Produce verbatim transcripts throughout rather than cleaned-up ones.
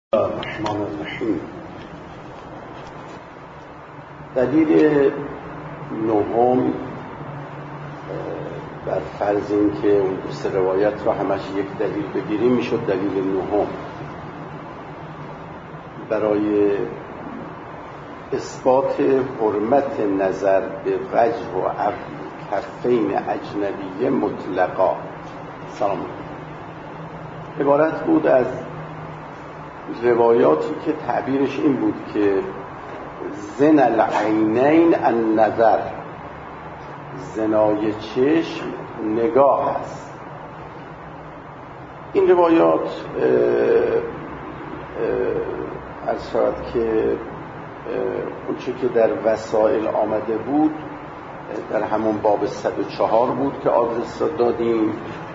الرحمن الرحیم. دلیل نهم بر فرض این که اون دو سه روایت را همش یک دلیل بگیریم میشد دلیل نهم برای اثبات حرمت نظر به وجه و کفین اجنبی مطلقا. سلام. عبارت بود از روایاتی که تعبیرش این بود که زن العینین النظر، زنای چشم نگاه است. این روایات از شاید که اونچه که در وسائل آمده بود در همون باب صد و چهار بود که آدرس را دادیم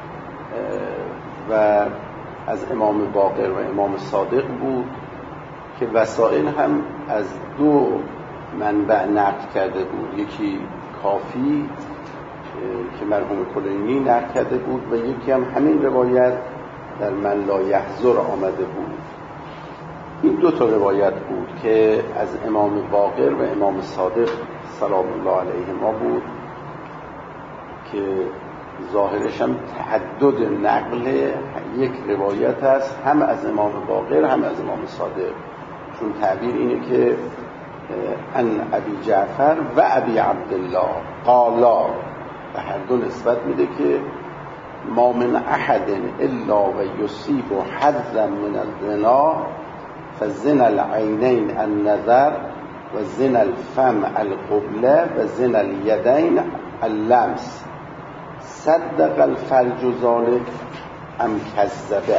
و از امام باقر و امام صادق بود که وسائل هم از دو منبع نقل کرده بود، یکی کافی که مرحوم کلینی نقل کرده بود و یکی هم همین روایت در من لا یحضر آمده بود. این دو تا روایت بود که از امام باقر و امام صادق سلام الله علیهما بود که ظاهرش هم تعدد نقل یک روایت است، هم از امام باقر هم از امام صادق، چون تعبیر اینه که ان ابی جعفر و ابی عبدالله قالا، به هر دو نسبت میده که ما من احد الا و یصیب حظا من الزنا فزنا العینین النظر و زنا الفم القبله و زنا الیدین اللمس صدق الفرج ذلك ام کذبه.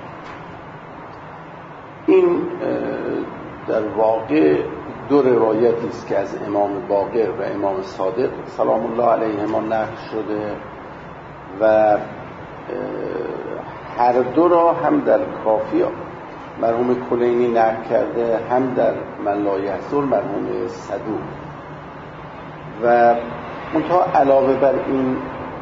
این در واقع دو روایتی است که از امام باقر و امام صادق سلام الله علیهما نقل شده و هر دو را هم در کافی مرحوم کلینی نقل کرده، هم در من لا یحضر مرحوم صدوق. و منتها علاوه بر این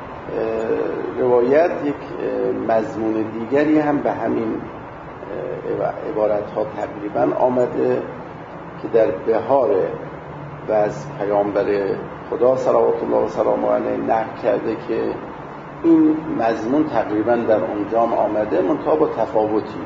روایت یک مضمون دیگری هم به همین عبارت ها تقریبا آمده که در بهار و از پیامبر خدا صلوات الله و سلامه علیه نقل کرده که این مضمون تقریبا در اونجا هم آمده، منتها با تفاوتی.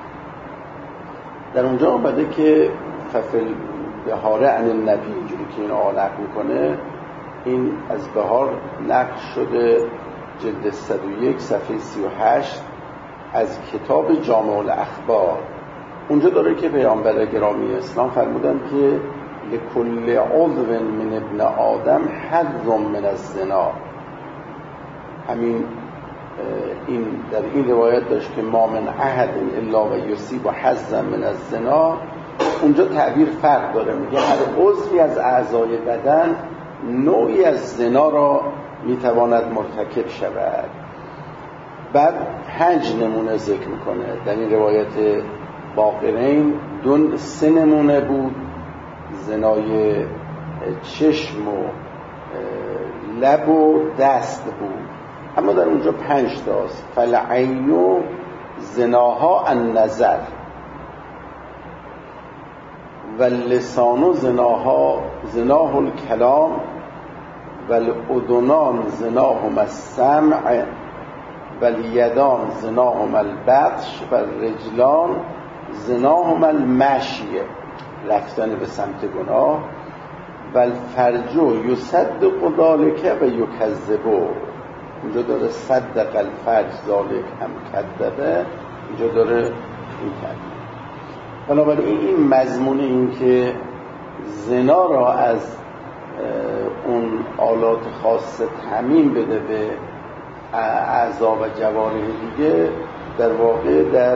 در اونجا آمده که ففل بهاره عن النبی، اینجوری که این آقا نقل میکنه، این از بهار نقل شده جلد صد و یک صفحه سی و هشت از کتاب جامع الاخبار. اونجا داره که پیامبر گرامی اسلام فرمودن که لکل عضو من ابن آدم حظ من الزنا. همین این در این روایت داشت که ما من احد الا و یصیب حظا من الزنا. اونجا تعبیر فرق داره، میگه هر عضوی از اعضای بدن نوعی از زنا را میتواند مرتکب شود. بعد پنج نمونه ذکر میکنه. در این روایت باقرین دو سه نمونه بود، زنای چشم و لب و دست بود، اما در اونجا پنج تاست. فالعین زناها النظر و اللسان زناها زناه الکلام و الاذنان زناهم السمع و الیدان زناهم البطش و الرجلان زناهم المشی، رفتن به سمت گناه، و الفرج یصدق ذلک و یکذبه. اینجا داره صدق الفرج ذلک هم کذبه، اینجا داره این کذبه. بنابراین این مضمون این که زنا را از اون آلات خاص تعمیم بده به اعضا و جوارح دیگه در واقع در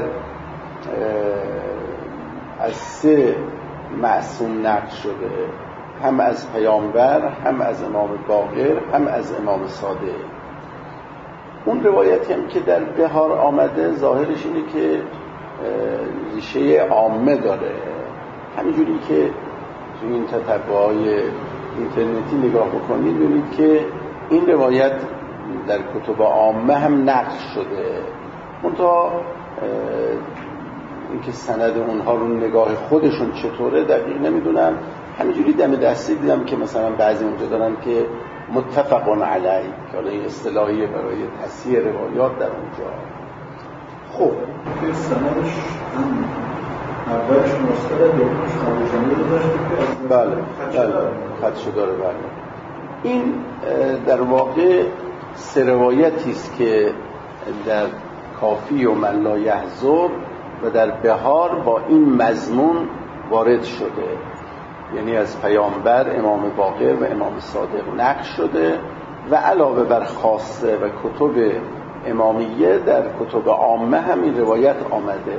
از سه معصوم نقل شده، هم از پیامبر، هم از امام باقر، هم از امام صادق. اون روایتی هم که در بهار آمده ظاهرش اینه که ریشه عامه داره، همینجوری که تو این تتبعهای اینترنتی نگاه بکنید ببینید که این روایت در کتب عامه هم نقل شده، منتها اینکه سند اونها رو نگاه خودشون چطوره دقیق نمیدونم. همینجوری دم دستی دیدم که مثلا بعضی اونجا دارن که متفقون علیه، که حالا این اصطلاحیه برای تصحیح روایات در اونجا. خب که سندش هم اولش مستقل دومش خارجانی رو داشته که بله بله خدشه داره. بله این در واقع سه روایتی است که در کافی و من لا یحضر و در بهار با این مضمون وارد شده، یعنی از پیامبر، امام باقر و امام صادق نقل شده و علاوه بر خاصه و کتب امامیه در کتب عامه هم این روایت آمده.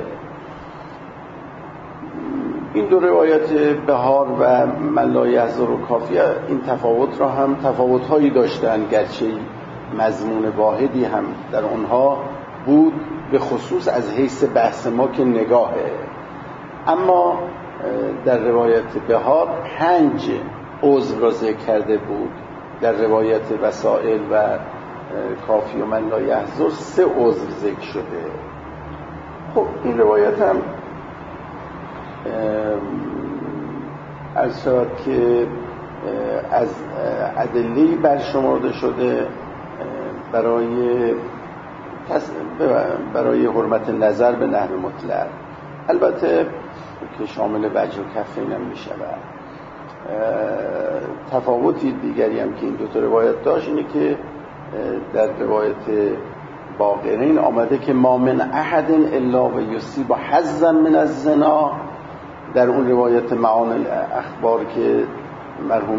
این دو روایت بهار و من لا یحضر و کافی این تفاوت را هم تفاوت‌هایی داشتن، گرچه مضمون واحدی هم در اونها بود، به خصوص از حیث بحث ما که نگاهه. اما در روایت بهار پنج عضو را ذکر کرده بود، در روایت وسائل و کافی و من لا یحضر سه عضو ذکر شده. خب این روایت هم از شد که از ادله‌ای برشمرده شده برای برای حرمت نظر به نحو مطلق، البته که شامل وجه و کفین هم می شود. تفاوتی دیگری هم که این دو تا روایت داشت اینه که در روایت باقرین آمده که ما من احد الا و یصیب حظا من الزنا. در اون روایت معان اخبار که مرحوم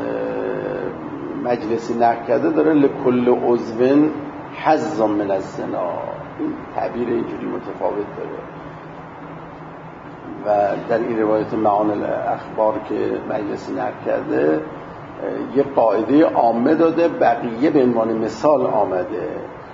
مجلسی نقل کرده داره لکل عضو حظ من الزنا، این تعبیر اینجوری متفاوت داره. و در این روایت معان اخبار که مجلسی نقل کرده یه قاعده عامه داده، بقیه به عنوان مثال آمده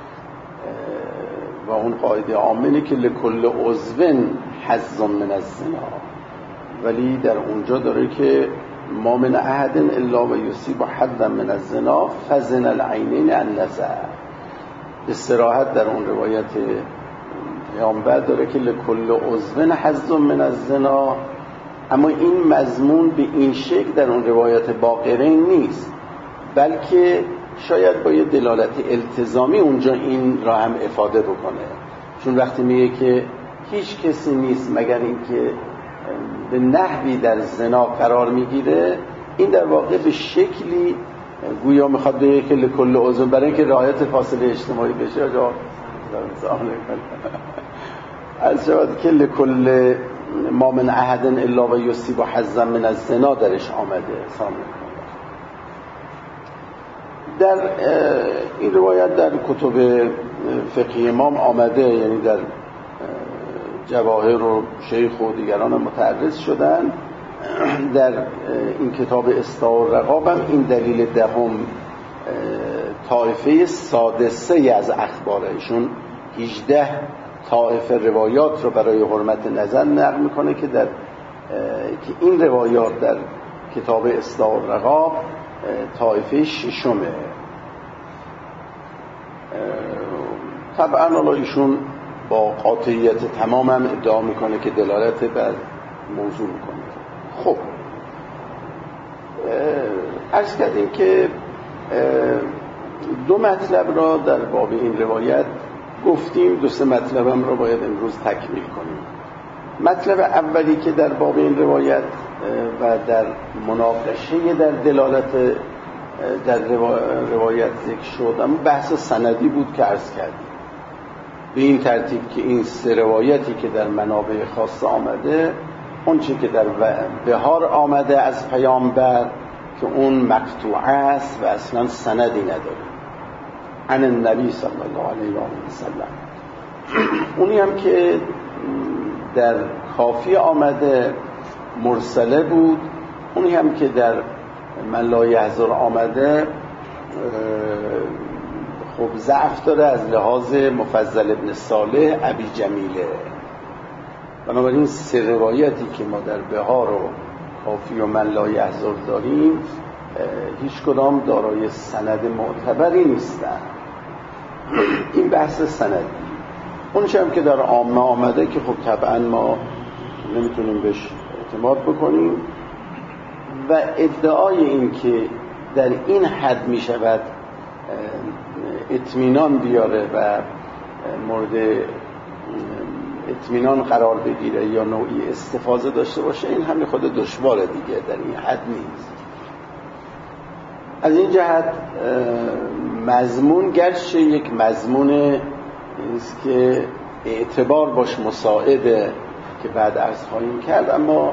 و اون قاعده عامه اینه که لکل عضو حظ من الزنا، ولی در اونجا داره که ما من احد الا و یصیب حدا من الزنا فزن العینین النظر. استراحت در اون روایت پیامبر داره که لکل عضو حظ من الزنا، اما این مضمون به این شکل در اون روایت باقرین نیست، بلکه شاید با یه دلالت التزامی اونجا این را هم افاده بکنه، چون وقتی میگه که هیچ کسی نیست مگر اینکه به نحوی در زنا قرار میگیره، این در واقع به شکلی گویا میخواد بگه که لکل عضو برای اینکه رعایت فاصله اجتماعی بشه جا از شود که لکل ما من احد الا و یصیب حظا من الزنا درش آمده. در این روایت در کتب فقهی امام آمده، یعنی در جواهر و شیخ و دیگران متعرض شدن. در این کتاب استاء الرقاب هم این دلیل دهم طایفه سادسه از اخبارشون هجده طایفه روایات رو برای حرمت نظر نقل میکنه که در که این روایات در کتاب استاء الرقاب طایفه ششمه. طبعا حالا ایشون با قاطعیت تمام هم ادعا میکنه که دلالت بر موضوع میکنه. خب عرض کردیم که دو مطلب را در باب این روایت گفتیم، دو سه مطلب هم را باید امروز تکمیل کنیم. مطلب اولی که در باب این روایت و در مناقشه در دلالت در روایت ذکر شد اما بحث سندی بود که عرض کردیم، به این ترتیب که این سه روایتی که در منابع خاصه آمده، اون چی که در بهار آمده از پیامبر که اون مقطوع است و اصلا سندی نداره عن النبی صلی الله علیه و سلم، اونی هم که در کافی آمده مرسله بود، اونی هم که در من لا یحضر آمده خب ضعف داره از لحاظ مفضل ابن صالح ابی جمیله. بنابراین سه روایتی که ما در بهار و کافی و من لا یحضر داریم هیچ کدام دارای سند معتبری نیستن. این بحث سندی. اون چه هم که در عامه آمده که خب طبعا ما نمیتونیم بهش اعتماد بکنیم و ادعای این که در این حد میشود اطمینان بیاره و مورد اطمینان قرار بگیره یا نوعی استفاده داشته باشه، این هم خود دشواره دیگه، در این حد نیست. از این جهت مضمون گرچه یک مضمون است که اعتبار باش مساعده که بعد عرض خواهیم کرد، اما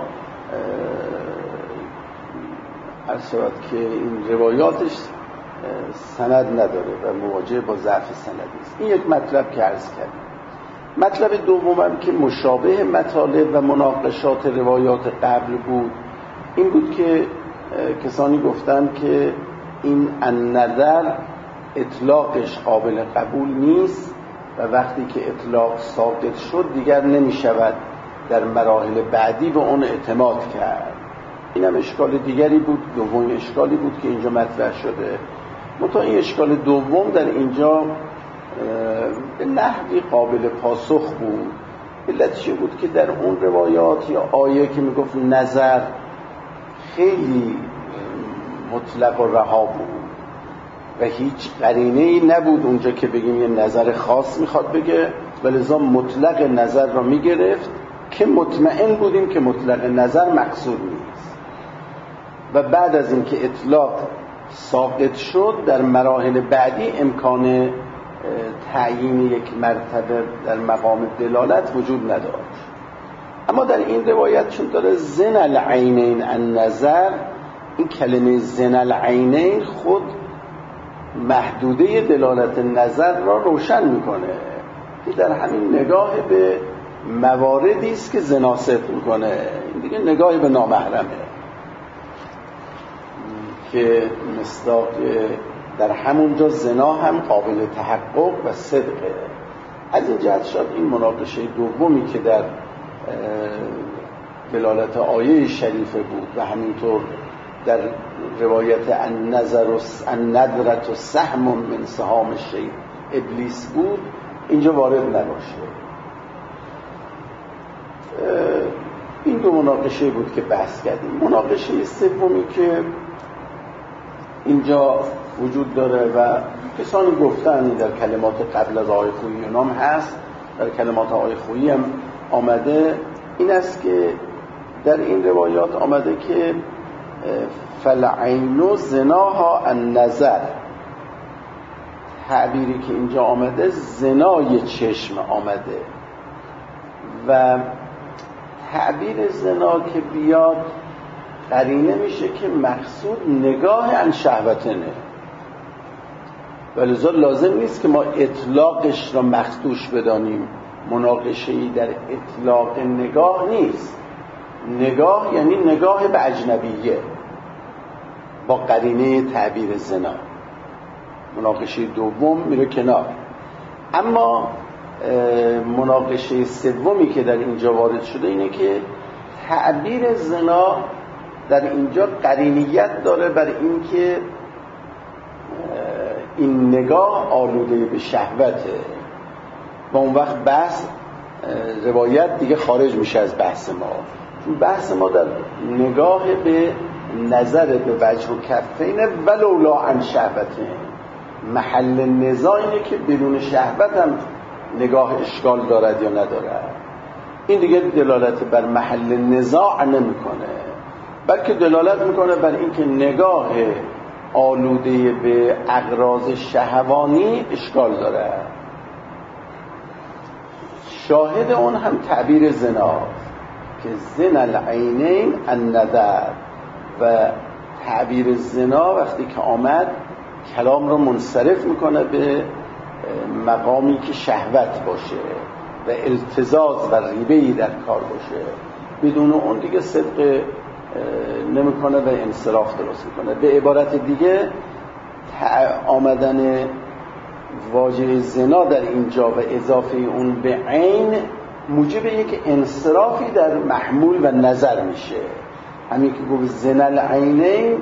عرض شود که این روایاتش سند نداره و مواجه با ضعف سند است. این یک مطلب که عرض کردم. مطلب دومم که مشابه مطالب و مناقشات روایات قبل بود، این بود که کسانی گفتن که این النظر اطلاقش قابل قبول نیست و وقتی که اطلاق ساقط شد دیگر نمی شود در مراحل بعدی به اون اعتماد کرد. این هم اشکال دیگری بود، دوم اشکالی بود که اینجا مطرح شده. منتها این اشکال دوم در اینجا به نحوی قابل پاسخ بود. علت چه بود که در اون روایات یا آیه که میگفت نظر خیلی مطلق و رها بود و هیچ قرینه‌ای نبود اونجا که بگیم یه نظر خاص میخواد بگه، ولذا مطلق نظر را میگرفت که مطمئن بودیم که مطلق نظر مقصود نیست و بعد از اینکه اطلاق ساقط شد در مراحل بعدی امکان تعیین یک مرتبه در مقام دلالت وجود نداشت. اما در این روایت چون داره زن العینین النظر، این کلمه زن العینین خود محدوده دلالت نظر را روشن میکنه که در همین نگاه به مواردی است که زنا صدق میکنه، این دیگه نگاهی به نامحرمه که مصداق در همونجا زنا هم قابل تحقق و صدقه. از این جهت شد این مناقشه دومی که در دلالت آیه شریفه بود و همینطور در روایت النظر و الندرت و سهم من سهام الشیء ابلیس بود، اینجا وارد نباشه. این دو مناقشه بود که بحث کردیم. مناقشه سومی که اینجا وجود داره و کسانی گفتن در کلمات قبل از آیه خویی نام هست، در کلمات آیه خویی هم آمده، این است که در این روایات آمده که فالعین زناها النظر، تعبیری که اینجا آمده زنای چشم آمده و تعبیر زنا که بیاد قرینه میشه که مقصود نگاه عن شهوتنه، ولذا لازم نیست که ما اطلاقش را مخدوش بدانیم. مناقشه‌ای در اطلاق نگاه نیست. نگاه یعنی نگاه به اجنبیه با قرینه تعبیر زنا. مناقشه دوم میره کنار. اما مناقشه سومی که در اینجا وارد شده اینه که تعبیر زنا در اینجا قرینیت داره بر این که این نگاه آلوده به شهوته و اون وقت بحث روایت دیگه خارج میشه از بحث ما، چون بحث ما در نگاه به نظر به وجه و کفین ولولا عن شهوته. محل نزاع اینه که بدون شهوت هم نگاه اشکال دارد یا ندارد. این دیگه دلالت بر محل نزاع نمیکنه، بلکه دلالت میکنه بر اینکه نگاه آلوده به اغراض شهوانی اشکال داره. شاهد اون هم تعبیر زنا که زن العینین النظر و تعبیر زنا وقتی که آمد کلام رو منصرف میکنه به مقامی که شهوت باشه و التزاز و ریبه‌ای در کار باشه، بدون اون دیگه صدق نمیکنه و انصراف درست میکنه. به عبارت دیگه آمدن واژه زنا در اینجا و اضافه اون به عین موجب یک انصرافی در محمول و نظر میشه. همین که گفت زنا العینین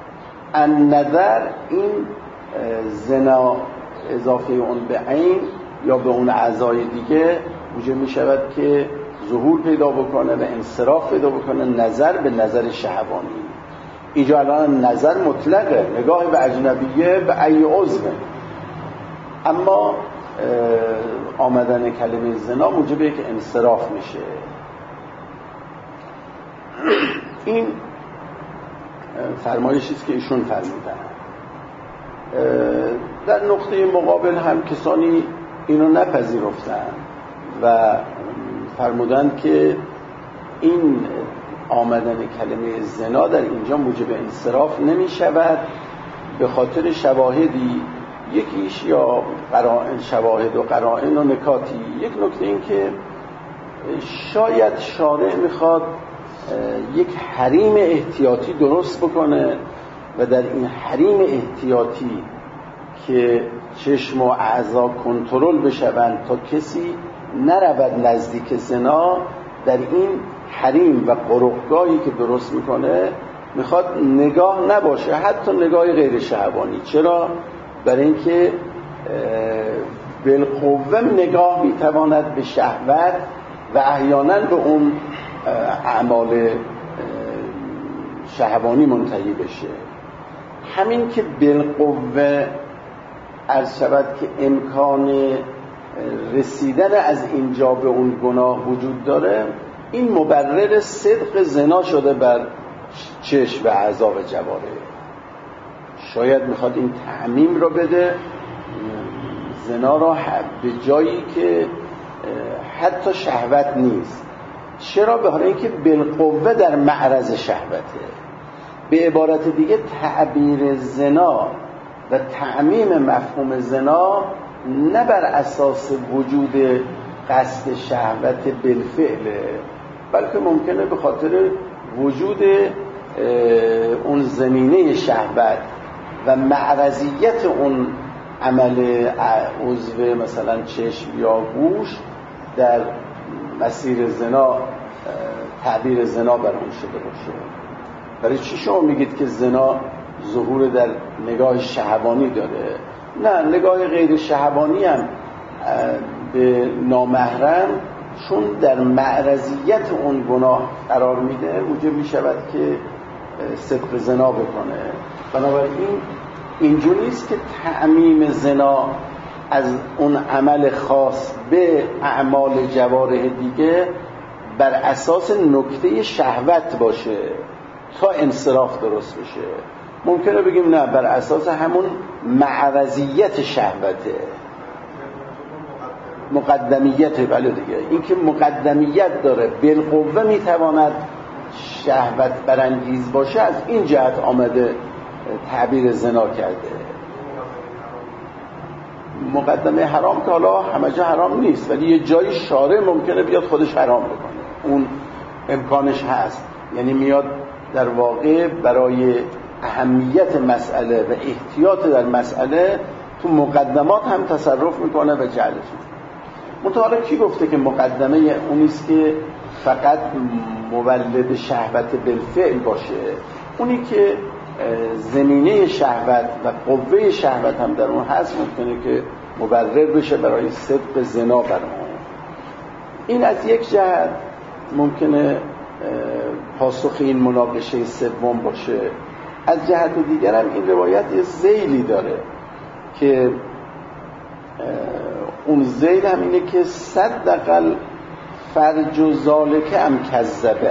النظر، این زنا اضافه اون به عین یا به اون اعضای دیگه موجب می شود که ظهور پیدا بکنه و انصراف پیدا بکنه نظر به نظر شهوانی. اینجا الان نظر مطلقه، نگاه به اجنبیه به ای عضوه، اما آمدن کلمه زنا موجب یک انصراف میشه. این فرمایشی است که ایشون فرمودن. در نقطه مقابل هم کسانی اینو نپذیرفتن و فرمودن که این آمدن کلمه زنا در اینجا موجب انصراف نمی شود به خاطر شواهدی، یکیش یا قرائن، شواهد و قرائن و نکاتی. یک نکته این که شاید شارع میخواد یک حریم احتیاطی درست بکنه و در این حریم احتیاطی که چشم و اعضا کنترل بشوند تا کسی نرود نزدیک زنا، در این حریم و قرقگاهی که درست میکنه میخواد نگاه نباشه، حتی نگاه غیر شهوانی. چرا؟ برای اینکه بالقوه نگاه میتواند به شهوت و احیانا به اون اعمال شهوانی منتهی بشه. همین که بالقوه عرض شود که امکان رسیدن از اینجا به اون گناه وجود داره، این مبرر صدق زنا شده بر چشم و اعضا و جواره. شاید میخواد این تعمیم رو بده، زنا را به جایی که حتی شهوت نیست. چرا؟ به حال اینکه بالقوه در معرض شهوته. به عبارت دیگه تعبیر زنا و تعمیم مفهوم زنا نه بر اساس وجود قصد شهوت بالفعله، بلکه ممکنه به خاطر وجود اون زمینه شهوت و معرضیت اون عمل عضو مثلا چشم یا گوش در مسیر زنا تعبیر زنا بر اون شده باشه. برای چی شما میگید که زنا ظهور در نگاه شهوانی داره؟ نه، نگاه غیر شهوانی هم به نامحرم چون در معرضیت اون گناه قرار میده موجب میشود که صدق زنا بکنه. بنابراین اینجوری نیست که تعمیم زنا از اون عمل خاص به اعمال جوارح دیگه بر اساس نکته شهوت باشه تا انصراف درست بشه. ممکنه بگیم نه، بر اساس همون معرضیت شهوته، مقدمیت. بله دیگه، این که مقدمیت داره بالقوه میتواند شهوت برانگیز باشه، از این جهت آمده تعبیر زنا کرده. مقدمه حرام که حالا همه جا حرام نیست، ولی یه جایی شارع ممکنه بیاد خودش حرام بکنه، اون امکانش هست. یعنی میاد در واقع برای اهمیت مسئله و احتیاط در مسئله تو مقدمات هم تصرف میکنه و جعلش میکنه. متعارف کی گفته که مقدمه اونیست که فقط مولد شهوت بالفعل باشه؟ اونی که زمینه شهوت و قوه شهوت هم در اون هست ممکنه که مبرر بشه برای صدق زنا بر اون. این از یک جهت ممکنه پاسخ این مناقشه سوم باشه. از جهت دیگر هم این روایت یه ذیلی داره که اون ذیل هم اینه که صدق فرج و ذالک ام کذبه.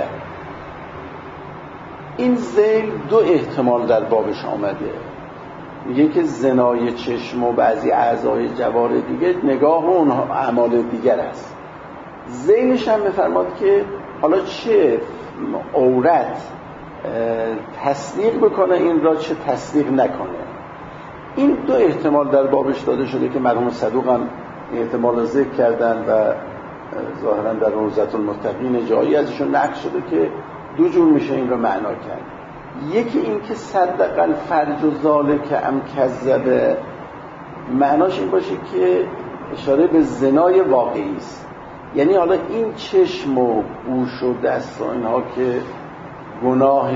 این ذیل دو احتمال در بابش آمده. میگه که زنای چشم و بعضی اعضای جوارح دیگه نگاه و اون اعمال دیگر است. ذیلش هم میفرماد که حالا چه عورت تصدیق بکنه این را، چه تصدیق نکنه. این دو احتمال در بابش داده شده که مرحوم صدوق هم احتمال ذکر کردن و ظاهرا در روضة المتقین جایی ازشون نقل شده که دو جور میشه این رو معنا کرد. یکی این که صدق الفرج و ذالک ام کذبه، معناش این باشه که اشاره به زنای واقعی است. یعنی حالا این چشم و گوش و دست و اینها که گناه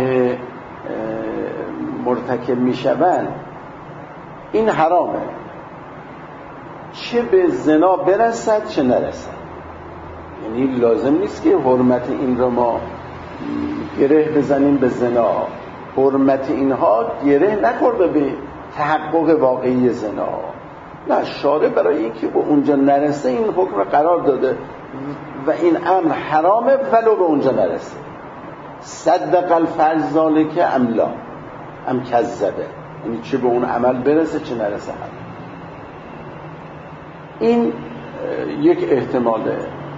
مرتکب میشوند این حرامه، چه به زنا برسد چه نرسد. یعنی لازم نیست که حرمت این رو ما گره بزنیم به زنا، حرمت اینها گره نخورده به تحقق واقعی زنا. نه، شارع برای اینکه به اونجا نرسه این حکم رو قرار داده و این امر حرامه ولو به اونجا نرسه. صدق الفرض ذالک ام لا ام کذبه، یعنی چه به اون عمل برسه چه نرسه. هم این یک احتماله.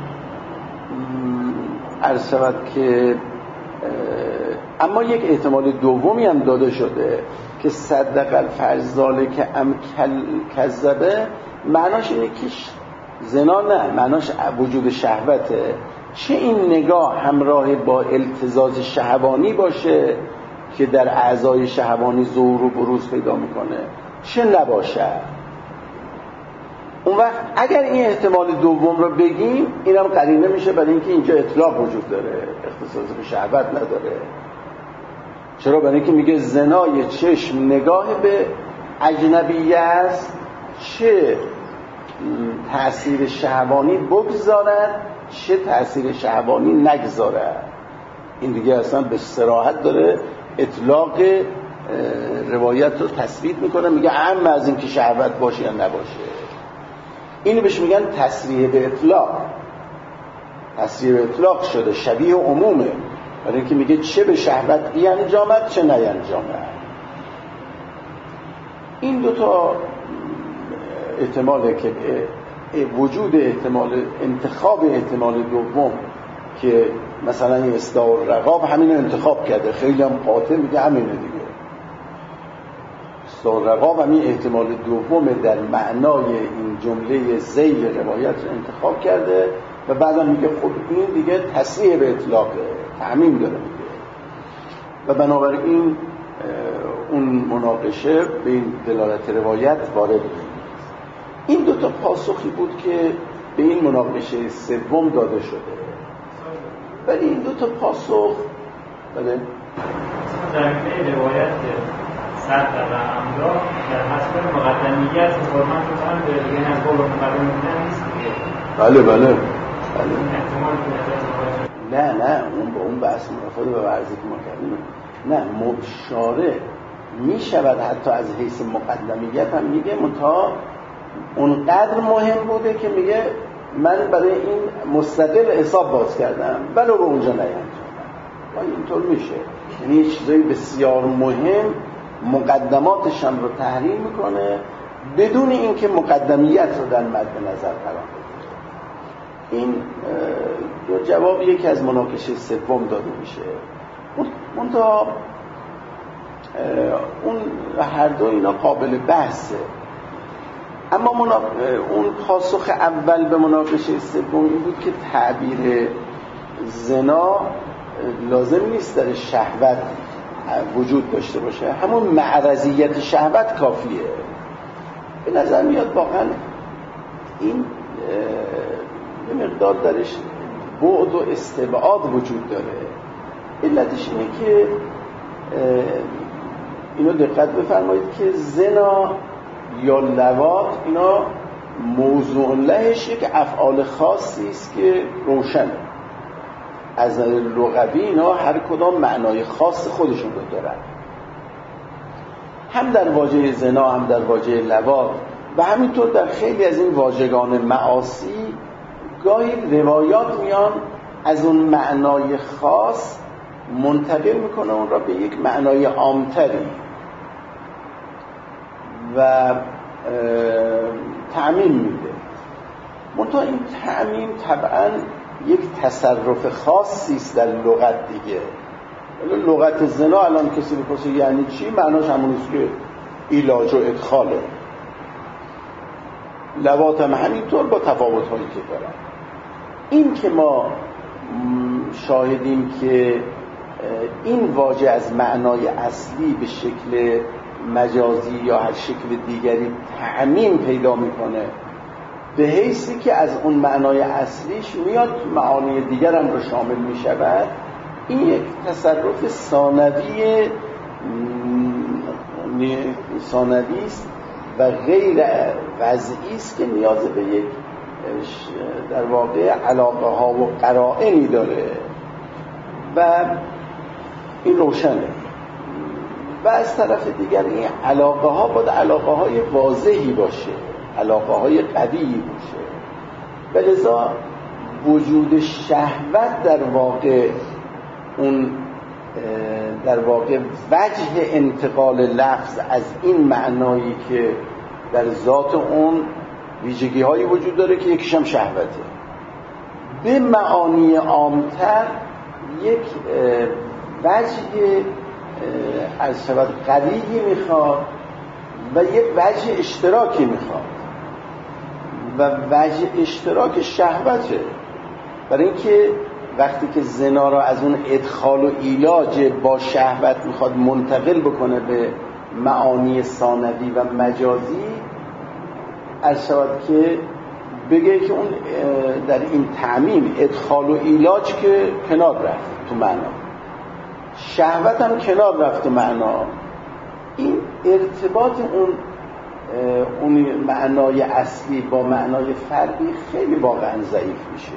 عرض شود که اما یک احتمال دومی هم داده شده که صدق الفرض ذالک ام کذبه، معناش اینه که زنا نه، معناش وجود شهوته. چه این نگاه همراه با التزاز شهوانی باشه که در اعضای شهوانی ظهور و بروز پیدا میکنه، چه نباشه. اون وقت اگر این احتمال دوم رو بگیم، اینم قرینه میشه برای اینکه اینجا اطلاق وجود داره، اختصاص به شهوت نداره. چرا؟ برای اینکه میگه زنای چشم نگاه به اجنبیه است، چه تأثیر شهوانی بگذارد چه تأثیر شهوانی نگذارد. این دیگه اصلا به صراحت داره اطلاق روایت رو تثبیت میکنه، میگه عام از این که شهوت باشه یا نباشه. اینو بهش میگن تصریح به اطلاق. تصریح به اطلاق شده، شبیه عمومه، برای اینکه میگه چه به شهوت انجامد چه نینجامد. این دوتا احتماله که وجود احتمال انتخاب احتمال دوم که مثلا این اصدار رقاب همین رو انتخاب کرده، خیلی هم قاطع میگه همینه دیگه. اصدار رقاب همین احتمال دوم در معنای این جمله ذیل روایت رو انتخاب کرده و بعدم میگه خب این دیگه تصریح به اطلاقه، تعمیم داره میگه. و بنابراین اون مناقشه به این دلالت روایت وارد میشه. این دو تا پاسخی بود که به این مناقشه سوم داده شده. ولی این دو تا پاسخ بله در این روایت صد و امرا در حسب مقدمیت فرمان شدن به دیگه از قول مقدم نیست. بله بله بله نه نه اون با اون بحث مرافعه به ورزی که ما کردیم. نه، مشاره می شود حتی از حیث مقدمیت هم میگه متا اونقدر مهم بوده که میگه من برای این مستقل حساب باز کردم ولو به اونجا نیام. و اینطور میشه، یعنی چیزایی بسیار مهم مقدماتش هم رو تحریم میکنه بدون اینکه مقدمیت رو در مد نظر قرار بده. این دو جواب یکی از مناقشه سوم داده میشه. اون تا اون هر دو اینا قابل بحثه. اما منا... اون پاسخ اول به مناقشه سوم این بود که تعبیر زنا لازم نیست در شهوت وجود داشته باشه، همون معرضیت شهوت کافیه. به نظر میاد واقعا این یه مقدار درش بعد و استبعاد وجود داره. علتش اینه که اینو دقت بفرمایید که زنا یا لواط اینا موضوع لهش یک افعال خاصی است که روشنه. از نظر لغوی اینا هر کدام معنای خاص خودشون رو دارن، هم در واژه زنا هم در واژه لواط و همینطور در خیلی از این واژگان معاصی گاهی روایات میان از اون معنای خاص منتقل میکنه اون را به یک معنای عامتری و تعمیم میده. منتها این تعمیم طبعا یک تصرف خاصی است در لغت دیگه. لغت زنا الان کسی بپرسه یعنی چی، معناش همون است که ایلاج و ادخاله. لواط هم همینطور با تفاوت هایی که دارن. این که ما شاهدیم که این واژه از معنای اصلی به شکل مجازی یا هر شکل دیگری تعمیم پیدا میکنه به حیثی که از اون معنای اصلیش میاد معانی دیگر هم رو شامل میشود، این یک تصرف ثانوی ثانوی است و غیر وضعی است که نیاز به یک در واقع علاقه ها و قرائنی داره و این روشنه. و از طرف دیگر این علاقه ها باید علاقه های واضحی باشه، علاقه های قوی باشه. و لذا وجود شهوت در واقع اون در واقع وجه انتقال لفظ از این معنایی که در ذات اون ویژگی هایی وجود داره که یکیش هم شهوته، به معانی عامتر یک وجه از شود قوی میخواد و یک وجه اشتراکی میخواد و وجه اشتراک شهوته. برای اینکه وقتی که زنا را از اون ادخال و ایلاج با شهوت میخواد منتقل بکنه به معانی ثانوی و مجازی، از شود که بگه که اون در این تعمیم ادخال و ایلاج که کنار رفت تو معنا، شهوت هم کنار رفت تو معنا، این ارتباط اون اون معنای اصلی با معنای فرعی خیلی واقعا ضعیف میشه.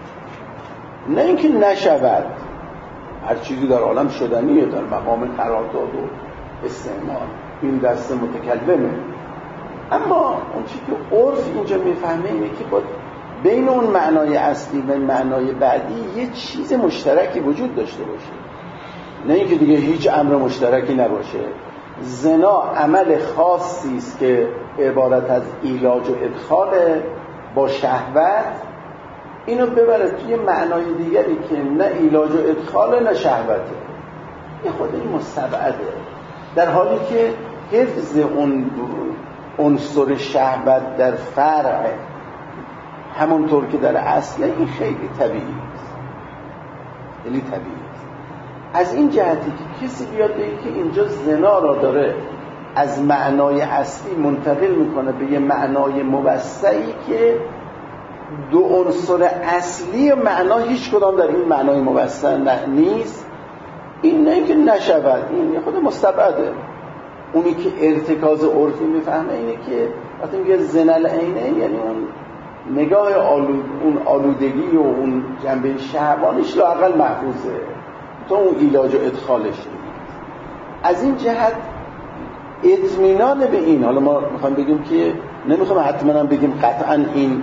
نه اینکه نشود، هر چیزی در عالم شدنیه، در مقام قرارداد و استعمال این دست متکلمه، اما اون چیزی که عرف اینجا میفهمه اینه که باید بین اون معنای اصلی و معنای بعدی یه چیز مشترکی وجود داشته باشه، نه اینکه دیگه هیچ امر مشترکی نباشه. زنا عمل خاصی است که عبارت از ایلاج و ادخال با شهوت، اینو ببره توی معنای دیگری که نه ایلاج و ادخال نه شهوته، یه خود این مستبعده، در حالی که حفظ اون عنصر شهوت در فرع همونطور که در اصل این خیلی طبیعی است، خیلی طبیعی است. از این جهتی که کسی بیاد بگه که اینجا زنا را داره از معنای اصلی منتقل میکنه به یه معنای موسعی که دو عنصر اصلی و معنا هیچ کدام در این معنای موسع نیست، این نه که نشود، این خود مستبعده. اونی که ارتکاز عرفی میفهمه اینه که وقتی میگه زنا العینه یعنی اون نگاه آلود، اون آلودگی و اون جنبه شهوانیش لااقل محفوظه، تو اون ایلاج و ادخالش نیست. از این جهت اطمینان به این، حالا ما میخوایم بگیم که نمیخوایم حتما هم بگیم قطعا این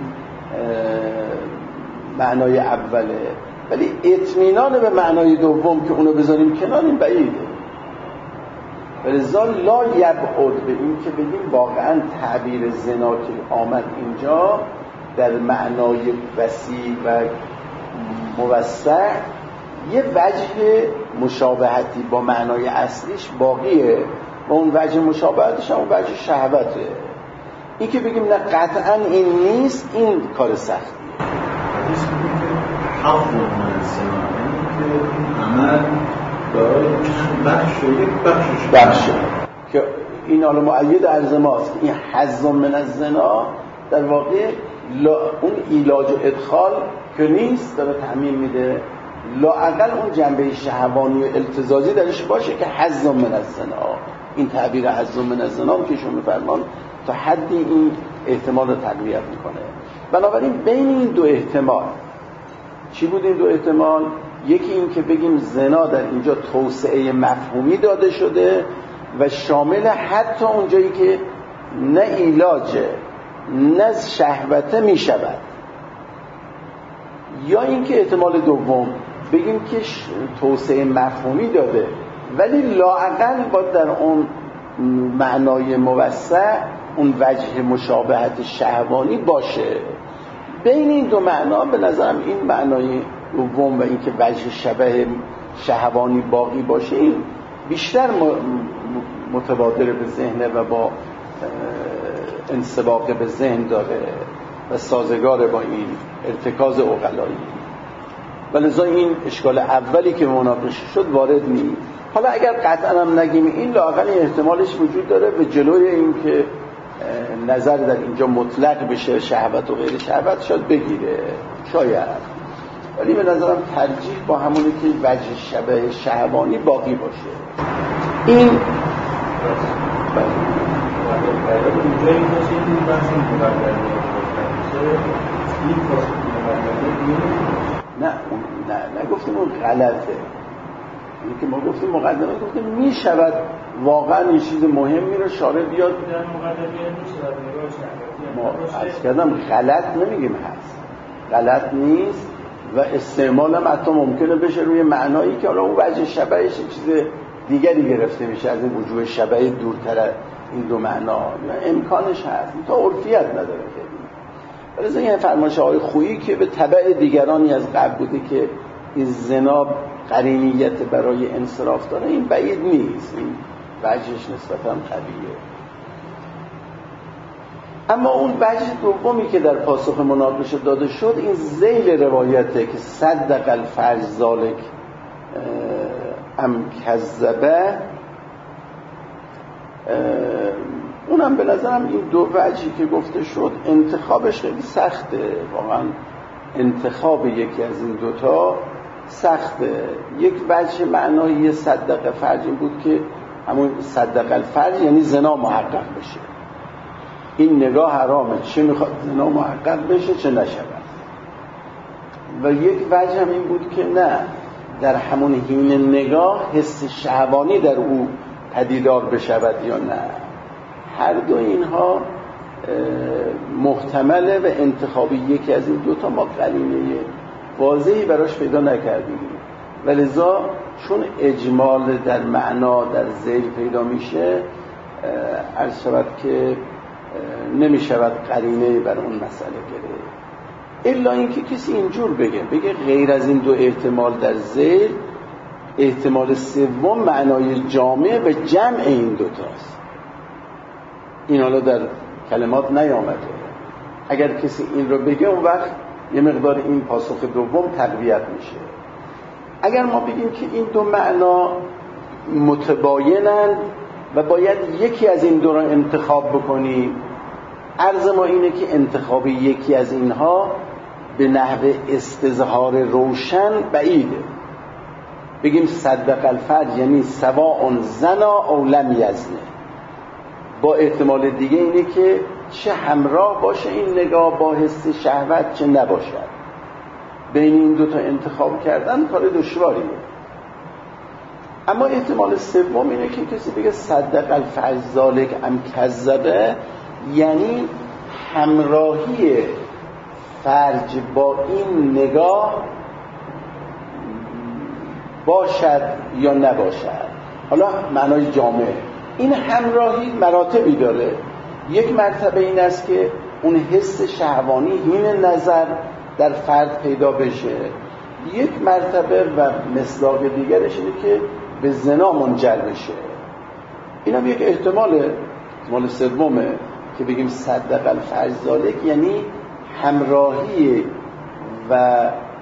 معنای اوله، ولی اطمینان به معنای دوم که اونو بذاریم کنار این بعیده. ولذا لا یبعد به این که بگیم واقعا تعبیر زنا که آمد اینجا در معنای وسیع و موسع یه وجه مشابهتی با معنای اصلیش باقیه و اون وجه مشابهتش هم اون وجه شهوته. این که بگیم نه قطعا این نیست، این کار سختیه. حفظ منصنه یعنی که این عمل دارای چند بخش یک بخشش بخشه که این حالا معید عرض ماست که این حظ من از زنا در واقع اون ایلاج و ادخال که نیست داره تعمیم میده، لااقل اون جنبه شهوانی و التزازی درش باشه که حظ من از زنا. این تعبیر حظ من از زنا که شما میفرمان تا حدی این احتمال رو تقویت میکنه. بنابراین بین این دو احتمال چی بود؟ این دو احتمال، یکی این که بگیم زنا در اینجا توسعه مفهومی داده شده و شامل حتی اونجایی که نه ایلاجه نه شهوته می شود، یا اینکه احتمال دوم بگیم که توسعه مفهومی داده ولی لااقل باید در اون معنای موسع اون وجه مشابهت شهوانی باشه. بین این دو معنا به نظرم این معنای دوم و اینکه وجه شبه شهوانی باقی باشه این بیشتر متبادر به ذهنه و با انسباق به ذهن داره و سازگار با این ارتکاز عقلایی. ولذا این اشکال اولی که مناقشه شد وارد نیست. حالا اگر قطعا هم نگیم این لااقل احتمالش وجود داره به جلوی این که نظر در اینجا مطلق بشه شهوت و غیر شهوت شاید بگیره، شاید، ولی به نظرم ترجیح با همونی که وجه شبه شهوانی باقی باشه. این داره اونجایی باشه این بحث مقدمه این پاسخ مقدمه نه نه نگفتیم اون غلطه. این که ما گفتیم مقدمه گفتیم می شود واقعا این چیز مهمی رو شارع بیاد در مقدمه نمی‌شود نگاه ما عرض کردم غلط نمیگیم هست، غلط نیست و استعمال هم حتی ممکنه بشه روی معنایی که حالا اون وجه شبهش چیز دیگری گرفته میشه از این وجوه شبه دورتر این دو معنا، امکانش هست تا عرفیت نداره خیلی. ولی این فرمایش های خویی که به تبع دیگرانی از قبل بوده که این زنا قرینیت برای انصراف داره، این بعید نیست، این وجهش نسبتاً قویه. اما اون وجه دومی که در پاسخ مناقشه داده شد این ذیل روایته که صدق الفرج ذالک ام کذبه، اونم به نظرم این دو وجهی که گفته شد انتخابش خیلی سخته، واقعا انتخاب یکی از این دوتا سخته. یک وجه معنایی صدق فرج این بود که همون صدق الفرج یعنی زنا محقق بشه، این نگاه حرامه، چه میخواد زنا محقق بشه چه نشود. و یک وجه هم این بود که نه، در همون حین نگاه حس شهوانی در او پدیدار بشود یا نه. هر دو اینها محتمله و انتخابی یکی از این دوتا ما قرینه واضحی براش پیدا نکردیم، ولذا چون اجمال در معنا در ذیل پیدا میشه عرض شود که نمی شود قرینه بر اون مسئله گره، الا اینکه کسی اینجور بگه بگه غیر از این دو احتمال در ذیل احتمال سوم معنای جامع و جمع این دوتاست. این حالا در کلمات نیامده. اگر کسی این رو بگه اون وقت یه مقدار این پاسخ دوم تقویت میشه. اگر ما بگیم که این دو معنا متباینند و باید یکی از این دو رو انتخاب بکنیم، عرض ما اینه که انتخاب یکی از اینها به نحو استظهار روشن بعیده. بگیم صدق الفرج یعنی سواء زنا او لم یزنه، با احتمال دیگه اینه که چه همراه باشه این نگاه با حس شهوت چه نباشد. بین این دوتا انتخاب کردن کار دشواریه. اما احتمال سوم اینه که کسی بگه صدق الفرج ذالک ام کذبه، یعنی همراهی فرج با این نگاه باشد یا نباشد. حالا معنای جامع این همراهی مراتبی داره. یک مرتبه این است که اون حس شهوانی حین نظر در فرد پیدا بشه، یک مرتبه و مصداق دیگرش اینه که به زنا منجر بشه. این هم یک احتماله، احتمال سومه که بگیم صدق الفرج ذالک یعنی همراهی و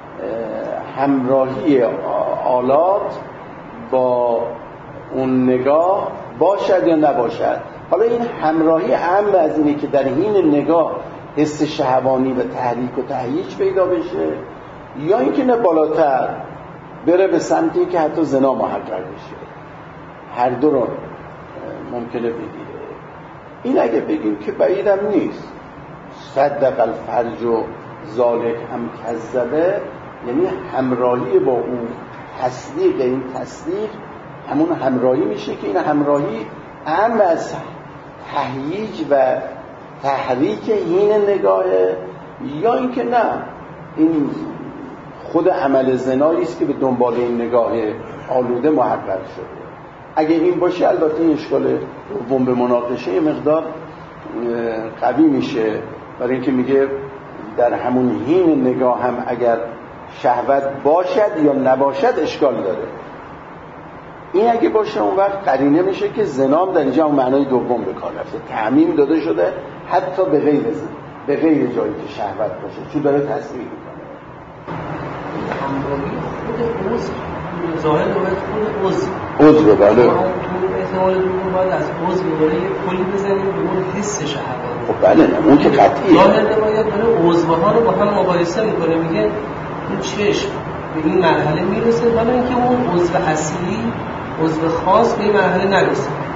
همراهی آلات با اون نگاه باشد یا نباشد. حالا این همراهی اهم از اینه که در حین نگاه حس شهوانی و تحریک و تهییج پیدا بشه، یا اینکه نه بالاتر بره به سمتی که حتی زنا محقق بشه. هر دو رو ممکنه بگیره. این اگه بگیم که بعیدم نیست صدق الفرج و ذالک هم کذبه، یعنی همراهی با اون تصدیق، این تصدیق همون همراهی میشه که این همراهی اهم از تهییج و تحریک حین نگاهه، یا اینکه نه این خود عمل زنایی است که به دنبال این نگاه آلوده محقق شده. اگه این باشه البته این اشکال دوم به مناقشه یه مقدار قوی میشه، برای اینکه میگه در همون حین نگاه هم اگر شهوت باشد یا نباشد اشکال داره. این اگه باشه اون وقت قرینه میشه که زنام در اینجا معنای دوم به کار رفته، تعمیم داده شده حتی به غیر زن، به غیر جایی که شهوت باشه، چون داره تصریح میکنه. همراهی خود عضو ظاهر باید خود عضو عضو بله تو احتمال دوم باید از عضو دوباره یه کلی بزنیم به اون حس شهوت. خب بله نه اون که قطعیه. ظاهر باید برای عضوها رو با هم مقایسه میکنه، میگه اون چشم به این مرحله میرسه، ولی اینکه اون عضو اصلی عضو خاص به این مرحله نرسه.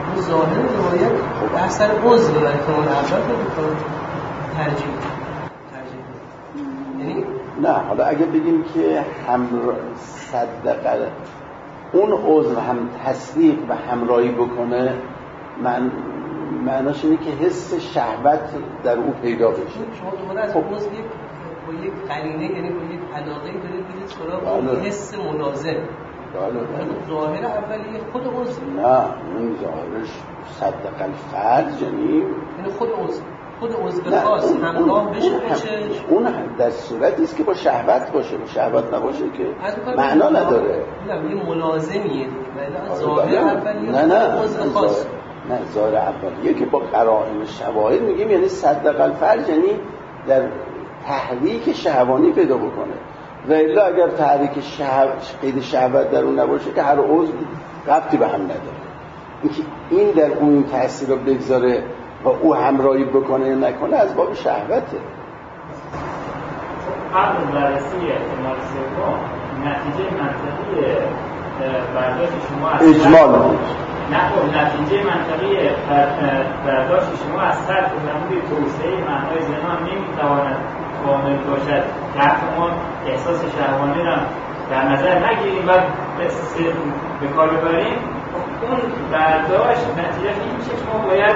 اون ظاهر روایت بر سر عضو در احتمال اول رو ترجیح ترجیح یعنی نه حالا اگه بگیم که هم صدقه اون عضو هم تصدیق و همراهی بکنه، من معناش اینه که حس شهوت در او پیدا بشه. شما دوباره از عضو یک با یک قرینه یعنی با یک علاقه دارید برید سراغ اون حس ملازم. بله. ظاهر اولیه خود عضو. نه اون ظاهرش صدق الفرج یعنی یعنی خود عضو خود عضو خاص همراه بشه بشه اون در صورتی است که با شهوت باشه، با شهوت نباشه که معنا نداره. میگم یه ملازمیه دیگه. ظاهر اولیه نه نه عضو خاص. نه ظاهر اولیه که با قرائن شواهد میگیم یعنی صدق الفرج یعنی در تحریک شهوانی پیدا بکنه. و الا اگر تحریک شهوت قید شهوت در اون نباشه که هر عضو ربطی به هم نداره. اینکه این در اون تأثیر رو بگذاره و او همراهی بکنه یا نکنه از باب شهوته. قبل از بررسی احتمال سوم نتیجه منطقی برداشت شما از اجمال بود. نه خب نتیجه منطقی برداشت شما از صرف فرمود توسعه معنای زنا نمیتواند کامل باشد که حتی ما احساس شهوانی را در نظر نگیریم و به کار ببریم. اون برداشت نتیجه این میشه که ما باید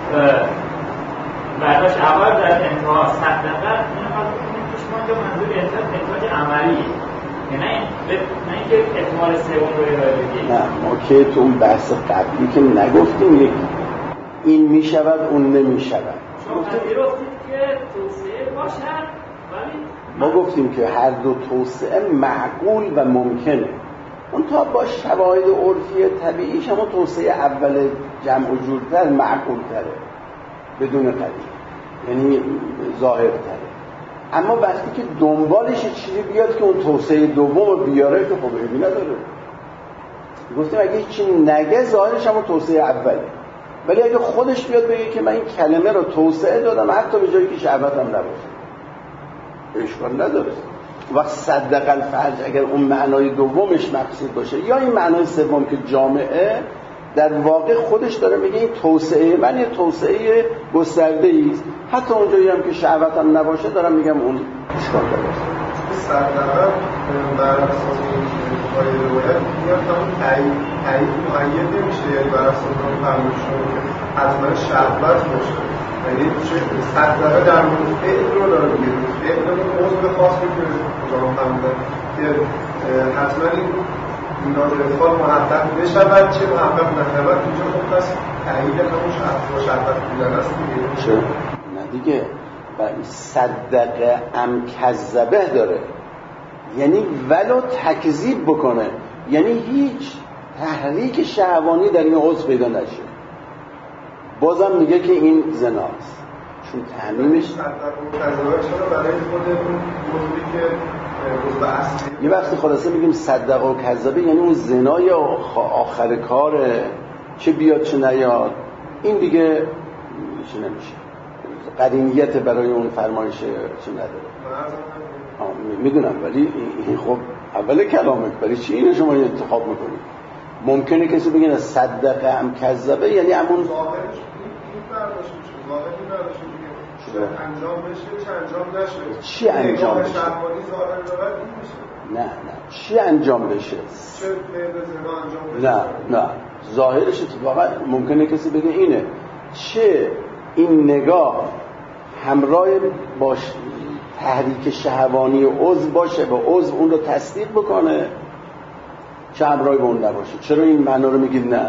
برداشت اول در انتها صدقه این حال بکنیم که شما اینجا منظور انتاج عملی نه اینکه احتمال سوم رو ارائه بدیم. نه ما که تو اون بحث قبلی که نگفتیم یک این میشود اون نمیشود. شما پذیرفتید که توسعه باشد ولی ما گفتیم که هر دو توسعه معقول و ممکنه. اون تا با شواهد عرفی طبیعی شما توسعه اول جمع و جورتر معقول تره بدون قدیم یعنی ظاهر تره. اما وقتی که دنبالش چیزی بیاد که اون توسعه دوم بیاره که خب ایدی نداره. گفتیم اگه چیزی نگه ظاهرش هم توسعه اوله، ولی اگه خودش بیاد بگه که من این کلمه رو توسعه دادم حتی به جایی که شهوتم نباشه اشکال نداره. وقت صدق الفرج اگر اون معنای دومش مقصود باشه یا این معنای سوم که جامعه در واقع خودش داره میگه این توسعه من یه توسعه گسترده‌ای است، حتی اونجایی هم که شهوتم نباشه دارم میگم اون اشکال داره. صدقه بر اساس این پای روایت میاد تا اون تایید معین نمیشه، یعنی بر اساس اون فرمود شما که حتما شهوت باشه، یعنی صدقه در مورد فعل رو داره میگه فعل رو عضو خاصی که کجا فهمیدن که حتما این نازرخواه محقق بشود چه محقق نشود اینجا خب پس تایید همون شهوت بودن است دیگه. چه؟ نه دیگه صدقه ام کذبه داره یعنی ولو تکذیب بکنه یعنی هیچ تحریک شهوانی در این عضو پیدا نشه بازم میگه که این زناست چون تعمیمش صدقه چرا برای خود اون موضوعی که عضو اصلی یه وقتی خلاصه میگیم صدقه و کذبه یعنی اون زنای آخر کاره چه بیاد چه نیاد این دیگه چه نمیشه قرینیت برای اون فرمایش چه نداره. میدونم ولی این خب اول کلامت برای چی اینو شما انتخاب میکنید؟ ممکنه کسی بگه نه صدقه ام کذبه یعنی همون ظاهرش این برداشت میشه ظاهری برداشت میگه چه انجام بشه چه انجام نشه چی انجام بشه شهوانی ظاهر دارد این میشه نه نه چی انجام بشه چه فعل زنا انجام بشه نه نه ظاهرش اتفاقا ممکنه کسی بگه اینه چه این نگاه همراه باش تحریک شهوانی عضو باشه و عضو اون رو تصدیق بکنه چه همراه به اون نباشه. چرا این معنا رو میگید نه؟ نه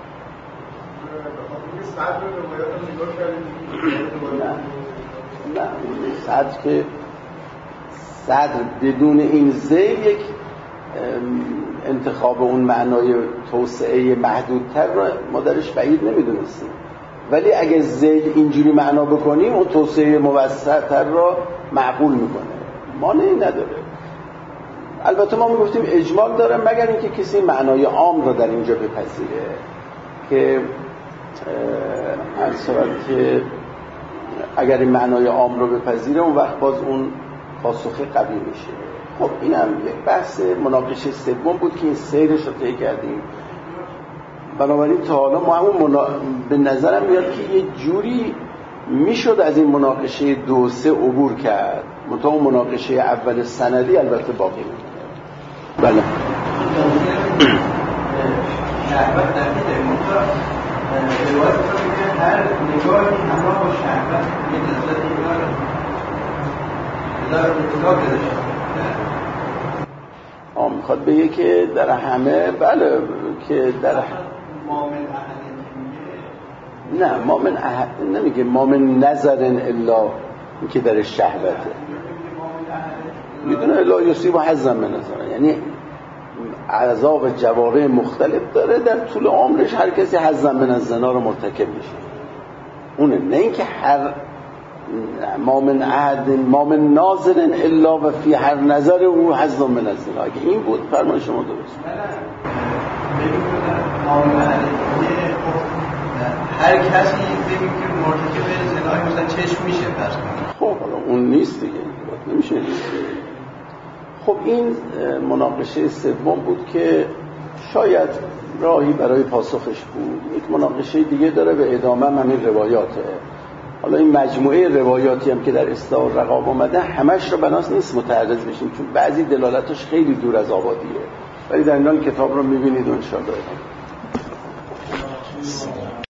نه صدر که صدر بدون این زیل یک انتخاب اون معنای توسعه محدودتر رو ما درش بعید نمیدونستیم، ولی اگه زیل اینجوری معنا بکنیم اون توسعه موسع‌تر رو معقول میکنه، مانعی نداره. البته ما میگفتیم اجمال داره مگر اینکه کسی معنای عام رو در اینجا بپذیره که اصلا که اگر این معنای عام رو بپذیره اون وقت باز اون پاسخی قوی میشه. خب این هم یک بحث مناقشه سوم بود که این سیرش رو طی کردیم. بنابراین تا حالا ما همون منا... به نظرم میاد که یه جوری میشد از این مناقشه دو سه عبور کرد، منتها اون مناقشه اول سندی البته باقی بود. بله شهوت در که منطقه روایت کنید که هر نگاهی همراه با شهوت یک نظر اینا داره اتکا بده آه میخواد بگه که در همه بله که در مؤمن احد نه مؤمن احد نمیگه مؤمن نظرن الا که در شهوته میدونه الا یصیب حظا من نظر، یعنی اعضا و جوارح مختلف داره در طول عمرش هر کسی حظا من الزنا رو مرتکب میشه. اونه نه اینکه هر مؤمن احد مؤمن ناظرن الا و فی هر نظر او حظا من الزنا. اگه این بود فرمان شما درست. هر کسی بگیم که مرتکب زنای مثلا چشم میشه پس خب حالا اون نیست دیگه نمیشه نیست. خب این مناقشه سوم بود که شاید راهی برای پاسخش بود. یک مناقشه دیگه داره به ادامه همین روایاته. حالا این مجموعه روایاتی هم که در اصطلاح رقاب آمده همش رو بناس نیست متعرض بشیم چون بعضی دلالتش خیلی دور از آبادیه، ولی در این حال کتاب رو میبینید و انشاءالله